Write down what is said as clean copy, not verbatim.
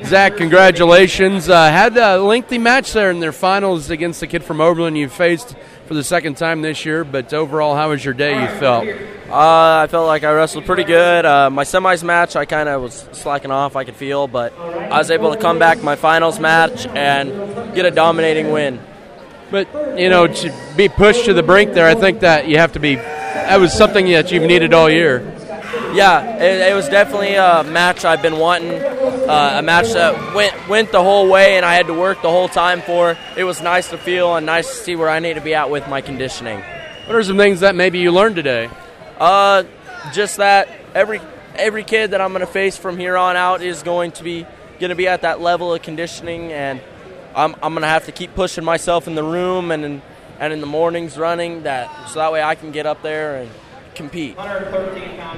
Zach, congratulations. Had a lengthy match there in their finals against the kid from Oberlin you faced for the second time this year, but overall, how was your day, you felt? I felt like I wrestled pretty good. My semis match, I kind of was slacking off, I could feel, but I was able to come back my finals match and get a dominating win. But, to be pushed to the brink there, I think that you have to be – that was something that you've needed all year. Yeah, it was definitely a match I've been wanting, a match that went the whole way and I had to work the whole time for. It was nice to feel and nice to see where I need to be at with my conditioning. What are some things that maybe you learned today? Just that every kid that I'm going to face from here on out is going to be at that level of conditioning, and I'm going to have to keep pushing myself in the room and in the mornings running so that way I can get up there and compete.